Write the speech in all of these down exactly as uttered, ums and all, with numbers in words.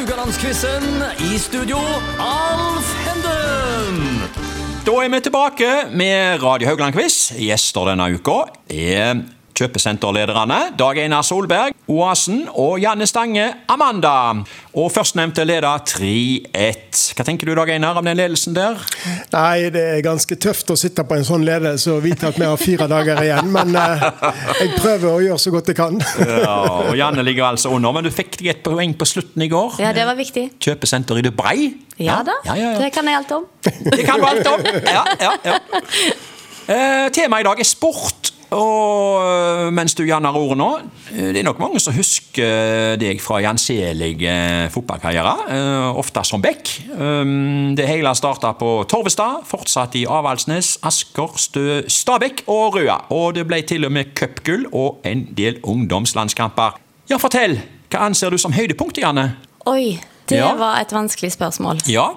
Haugalandsquizen. I studio, Alf Henden. Da er vi tilbake med Radio Haugland-quiz. Gjester denne uka er kjøpesenterlederne Dag Einar Solberg, Oasen, og Janne Stange, Amanda. Og førstnevnte leder tre ett. Hva tenker du, Dag Einar, om den ledelsen der? Nei, det er ganske tøft å sitte på en sånn ledelse og vite at vi har fire dager igjen, men uh, jeg prøver å gjøre så godt jeg kan. Ja, og Janne ligger altså under, men du fikk deg et poeng på slutten i går. Ja, det var viktig. Kjøpesenter i Dubai. Ja, ja da, ja, ja, ja. Det kan jeg alt om. Det kan du alt om, ja, ja, ja. Eh, Temaet i dag er sport. Og mens du Janne har ordet nå, det er nok mange som husker deg fra janselige fotballkarriere, ofte som Beck. Det hele startet på Torvestad, fortsatt i Avaldsnes, Asker, Stø, Stabæk og Røa. Og det ble til og med cupgull og en del ungdomslandskamper. Ja, fortell, hva anser du som høydepunkt, Janne? Oi, det ja. var et vanskelig spørsmål. Ja.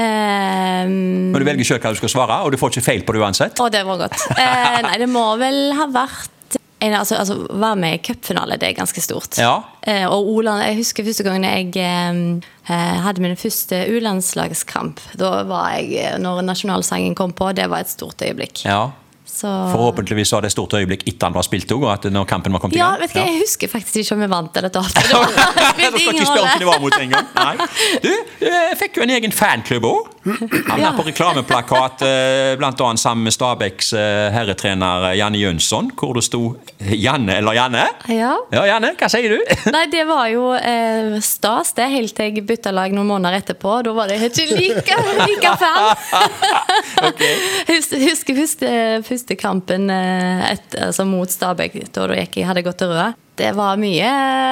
Um, Men du velger selv hva du skal svare, og du får ikke feil på det uansett. Å, det var godt. uh, Nei, det må vel ha vært en, altså, altså, være med i cupfinale, det er ganske stort. Ja. uh, Og Oland, jeg husker første gangen jeg um, hadde min første U-landslagskamp. Da var jeg, når nasjonalsangen kom på, det var et stort øyeblikk. Ja. Så... Forhåpentligvis var det et stort øyeblikk etter han var spilt også, og at når kampen var kommet i ja, gang. vet du hva, jeg husker faktisk ikke om jeg vant eller tapte. Så skal ikke spørre om det var mot en gang. Nei. Du, jeg fikk jo en egen fanklubb også. Han er ja. på reklameplakat, blant annet sammen med Stabæks herretrener Janne Jønsson, hvor det stod Janne eller Janne. Ja. Ja, Janne, hva sier du? Nei, det var jo eh, stas det, helt til jeg bytta lag noen måneder etterpå. Da var det ikke like, like fan. Okay. Husker, husker første, første kampen et, altså mot Stabæk, da jeg hadde gått til Røa. Det var mye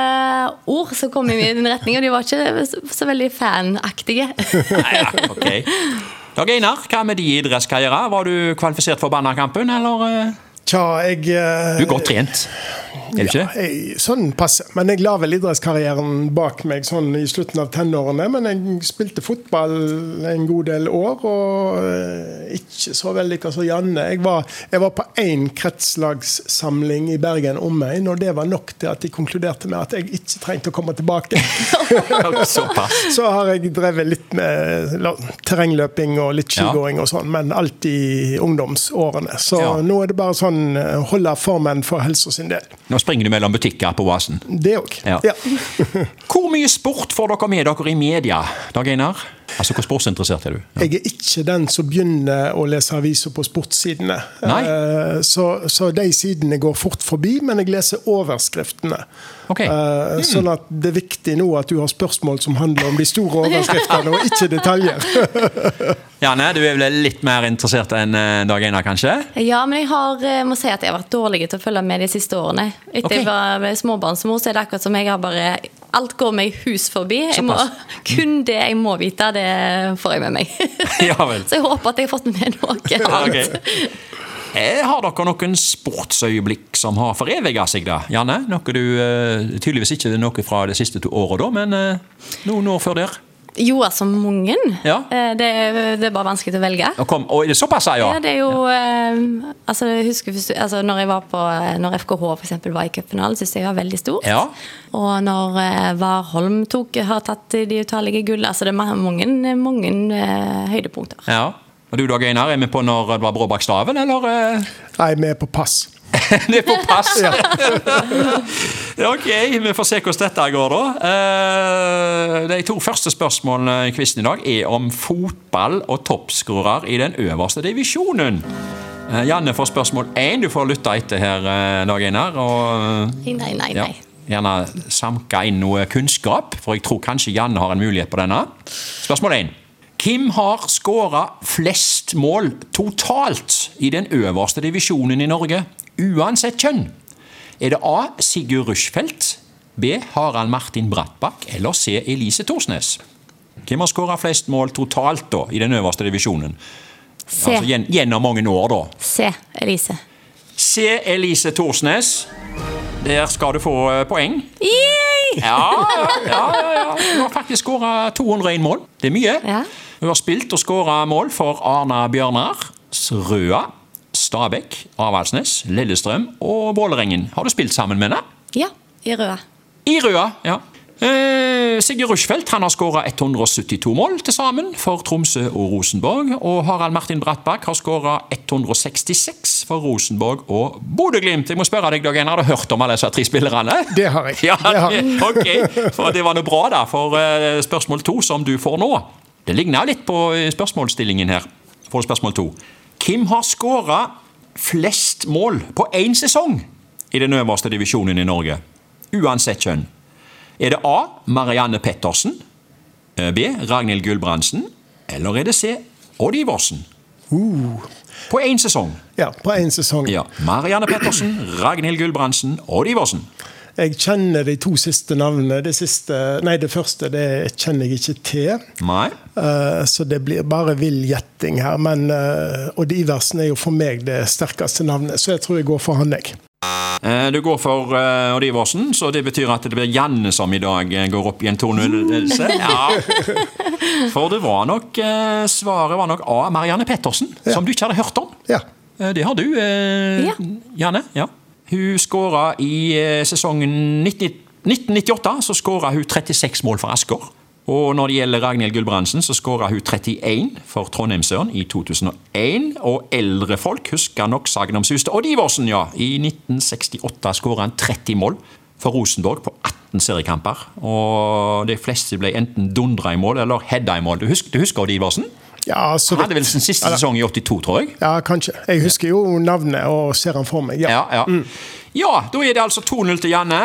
ord som kom i min retning, og de var ikke så, så veldig fanaktige. Nei, ja, ok. Dag Einar, hva med de idrettskarriere? Var du kvalifisert for bannerkampen, eller? Tja, jeg... Uh, du er godt trent, er du ikke? Ja, jeg, sånn passe. Men jeg la vel idrettskarrieren bak meg sånn i slutten av tenårene, men jeg spilte fotball en god del år, og uh, ikke så veldig hva så Janne. Jeg var, jeg var på en kretslagssamling i Bergen om meg, og det var nok til at de konkluderte med at jeg ikke trengte å komme tilbake. Så har jeg drevet litt med terrengløping og litt skigåing og sånn, men alltid i ungdomsårene. Så ja. Nå er det bare sånn holde formen for helse sin del. Nå springer du mellom butikker på Oasen. Det også, ja. ja. Hvor mye sport får dere med dere i media, Dag Einar? Altså, hvor sportsinteressert er du? Ja. Jeg er ikke den som begynner å lese aviser på sportssidene. Nei. Så, så de sidene går fort forbi, men jeg leser overskriftene. Okay. Mm. Sånn at det er viktig nå at du har spørsmål som handler om de store overskriftene, og ikke detaljer. Janne, du er vel litt mer interessert enn Dag Einar, kanskje? Ja, men jeg har, må si at jeg har vært dårlig til å følge med de siste årene. Etter okay. jeg var småbarnsmor, så er det akkurat som jeg har bare... Alt går meg hus forbi. Jeg må, kun det jeg må vite, det får jeg med meg. Ja, vel. Så jeg håper at jeg har fått med noe. Okay. Har dere noen sportsøyeblikk som har foreviget seg da, Janne? Noe du, tydeligvis ikke noe fra de siste to årene da, men noen år før der? Jo, altså mange. Ja. Det, det er bare vanskelig å velge. Og, kom, og er det såpass, ja? Ja, det er jo... Ja. Eh, altså, jeg husker altså, når jeg var på... Når F K H for eksempel var i cupfinalen, synes jeg var veldig stort. Ja. Og når eh, Warholm tok, har tatt de uttalige gull, altså det er mange, mange eh, høydepunkter. Ja. Og du, Dag Einar, er vi på når det var brå bak staven, eller? Nei, vi er på pass. Det er på pass. Ja. Ok, vi får se hvordan dette går da. De to første spørsmålene i quizen i dag er om fotball og toppskårer i den øverste divisjonen. Janne får spørsmål én. Du får lytte etter her, Dag Einar. Og, nei, nei, nei. Ja, gjerne samke inn noe kunnskap, for jeg tror kanskje Janne har en mulighet på denne. Spørsmål én. Hvem har skåret flest mål totalt i den øverste divisjonen i Norge, uansett kjønn? Er det A. Sigurd Rushfeldt, B. Harald Martin Brattbakk eller C. Elise Thorsnes? Hvem har skåret flest mål totalt da, i den øverste divisjonen? C. Altså gjen, gjennom mange år da. C. Elise. C. Elise Thorsnes. Der skal du få poeng. Yay! Ja, ja, ja, ja. Du har faktisk skåret to hundre og en mål. Det er mye. Ja. Du har spilt og skåret mål for Arna Bjørnar, Røa, Stabæk, Avaldsnes, Lillestrøm og Vålerengen. Har du spilt sammen med henne? Ja, i Røa. I Røa, ja. Eh, Sigurd Rushfeldt han har skåret ett hundre syttito mål til sammen for Tromsø og Rosenborg, og Harald Martin Brattbakk har skåret ett hundre sekstiseks for Rosenborg og Bodø-Glimt. Jeg må spørre deg, Dag Einar, har du hørt om alle disse tre spillerne? Det har jeg. Ja, det har jeg. ok, for det var noe bra da, for uh, spørsmål to som du får nå. Det ligner litt på spørsmålsstillingen her, for spørsmål to. Hvem har skåret flest mål på en sesong i den øverste divisjonen i Norge? Uansett kjønn. Er det A. Marianne Pettersen, B. Ragnhild Gulbrandsen, eller er det C. Odd Iversen? Uh. På en sesong. Ja, på en sesong. Ja, Marianne Pettersen, Ragnhild Gulbrandsen, Odd Iversen. Jeg kjenner de to siste navnene. Det, siste, nei, det første det kjenner jeg ikke til. Nei. Uh, så det blir bare vill gjetting her. Men uh, Odd Iversen er jo for meg det sterkeste navnet, så jeg tror jeg går for han, jeg. Du går for uh, Odd Iversen, så det betyr at det blir Janne som i dag går opp i en to null-ledelse. Ja. For det var nok, uh, svaret var nok A. Marianne Pettersen, ja. Som du ikke hadde hørt om. Ja. Uh, det har du, uh, ja. Janne. Ja. Hun skåret i uh, sesongen nitten nittiåtte, så skåret hun trettiseks mål for Asker. Og når det gjelder Ragnhild Gulbrandsen, så skåret hun trettien for Trondheimsøren i to tusen og en. Og eldre folk husker nok sagnomsuste Odd Iversen, ja. I nitten sekstiåtte skåret han tretti mål for Rosenborg på atten seriekamper. Og de fleste ble enten dundra i mål eller hedda i mål. Du husker, du husker Odd Iversen? Ja, så han hadde vel sin siste sesong i åttito, tror jeg. Ja, kanskje. Jeg husker jo navnet og ser han for meg. Ja, ja, ja. Mm. Ja, da er det altså to null til Janne.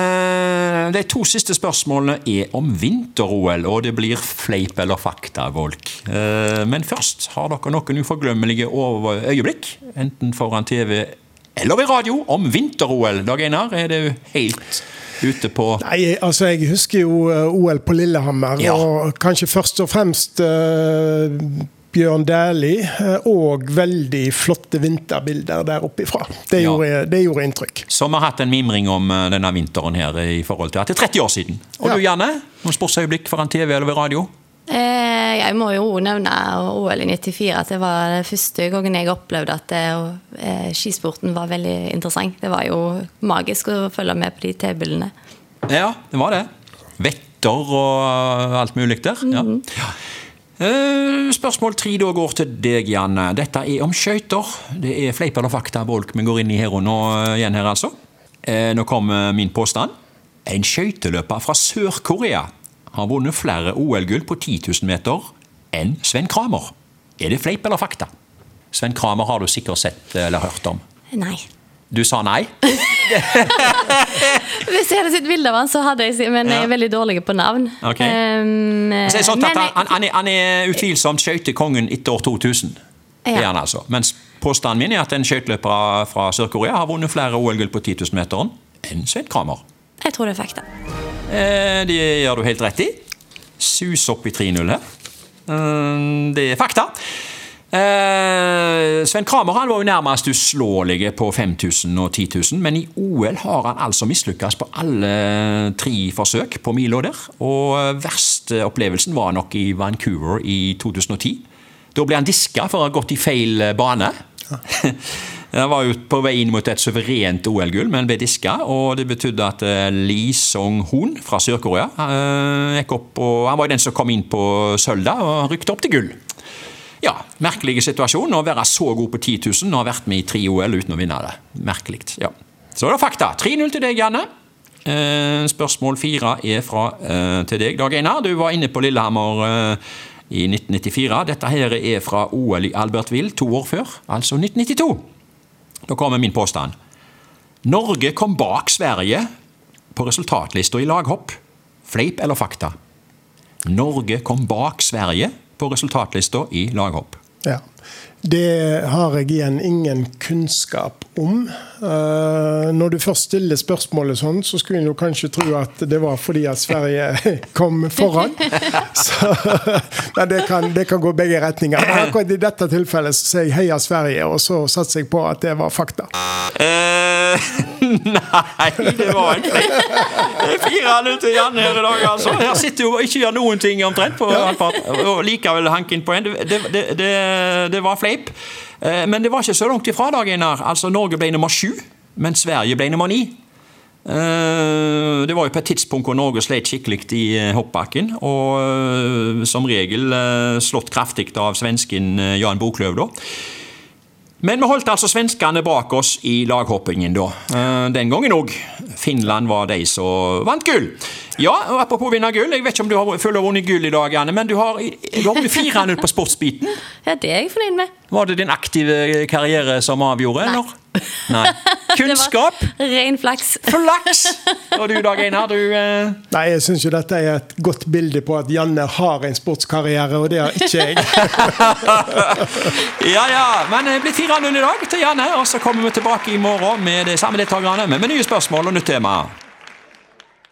De to siste spørsmålene er om vinter-O L, og det blir fleip eller fakta, Volk. Men først har dere noen uforglømmelige øyeblikk, enten foran T V eller i radio, om vinter-O L. Dag Einar, er det helt ute på... Nei, altså jeg husker jo O L på Lillehammer, ja. Og kanskje først og fremst uh, Bjørn Dæhlie, og veldig flotte vinterbilder der oppifra. Det, ja. gjorde, det gjorde inntrykk. Som har hatt en mimring om denne vinteren her i forhold til at det er tretti år siden. Og ja. Du, Janne, noen sportsøyeblikk foran T V eller ved radio? Eh, jeg må jo nevne O L i nittifire, at det var det første gangen jeg opplevde at det, eh, skisporten var veldig interessant. Det var jo magisk å følge med på de T-bildene. Ja, det var det. Vetter og alt mulig der. Mm-hmm. Ja. Uh, spørsmål tre da går til deg, Janne. Dette er om skøyter. Det er fleip eller fakta, Volk, vi går inn i her og nå uh, igjen her altså. Uh, nå kommer min påstand. En skøyteløper fra Sør-Korea har vunnet flere O L-gull på ti tusen meter enn Sven Kramer. Er det fleip eller fakta? Sven Kramer har du sikkert sett eller hørt om. Nei. Du sa nei? Hvis jeg hadde sett bilder av han, så hadde jeg, men jeg er veldig dårlig på navn. Okay. Um, så er sånn at han, han, er, han er utvilsomt skøytekongen etter år to tusen. Ja. Det er han altså. Mens påstanden min er at en skøyteløper fra Sør-Korea har vunnet flere O L-gull på ti tusen meteren enn Sven Kramer. Jeg tror det er fakta. Eh, det gjør du helt rett i. Sus opp i tre null her. Um, det er fakta. Eh, Sven Kramer han var jo nærmest uslåelige på fem tusen og ti tusen, men i O L har han altså mislykkes på alle tre forsøk på milo der, og verste opplevelsen var nok i Vancouver i to tusen og ti. Da ble han disket for å ha gått i feil bane. Ja. Han var jo på vei inn mot et suverent O L-gull, men ble disket, og det betydde at Lee Song-hoon fra Sør-Korea gikk opp, og han var den som kom inn på sølv og rykte opp til gull. Ja, merkelige situasjon å være så god på ti tusen og ha vært med i tre O L uten å vinne det. Merkeligt, ja. Så det er fakta. tre null til deg, Janne. Eh, spørsmål fire er fra eh, til deg, Dag Einar. Du var inne på Lillehammer eh, i nitten nittifire. Dette her er fra O L i Albertville to år før, altså nitten nittito. Da kommer min påstand. Norge kom bak Sverige på resultatlista i laghopp. Fleip eller fakta? Norge kom bak Sverige på resultatlista i laghopp. Ja, det har jeg igjen ingen kunnskap om. Uh, når du først stiller spørsmålet sånn, så skulle jeg jo kanskje tro at det var fordi at Sverige kom foran. Så, men det kan, det kan gå begge retninger. Akkurat i dette tilfellet så sier jeg heia Sverige, og så satser jeg på at det var fakta. Uh, nei, det var en fleip. Det er fire null til Janne her i dag, altså. Her sitter jo ikke gjør noen ting omtrent på ja. Og likevel hank inn på en. Det, det, det, det var fleip. Men det var ikke så langt ifra, Dag Einar. Altså, Norge ble nummer sju, men Sverige ble nummer ni. Det var jo på et tidspunkt hvor Norge slet skikkelig i hoppbakken, og som regel slått kraftig av svensken Jan Boklöv da. Men vi holdt altså svenskene bak oss i laghoppingen da. Den gangen også. Finland var de som vant gull. Ja, og apropos vinne gull, jeg vet ikke om du har, føler å vunnet gull i dag, Janne, men du har, du har vunnet fire null på sportsbiten. Ja, det er jeg fornøyd med. Var det din aktive karriere som avgjorde, Nei. eller? Nei. Kunnskap? Det var ren flaks. Flaks! Og du da, Einar, du... Eh... Nei, jeg synes jo dette er et godt bilde på at Janne har en sportskarriere, og det har ikke jeg. ja, ja, men det blir fire null i dag til Janne, og så kommer vi tilbake i morgen med de samme deltagerne, men med nye spørsmål og nytt tema.